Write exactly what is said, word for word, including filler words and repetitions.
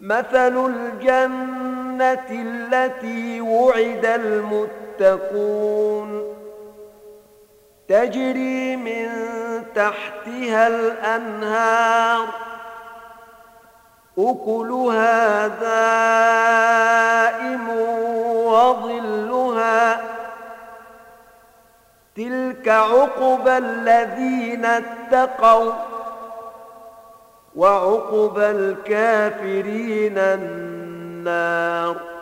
مثل الجنة التي وعد المتقون تجري من تحتها الأنهار أكلها دائم وظلها تلك عقبى الذين اتقوا وعقبى الكافرين النار.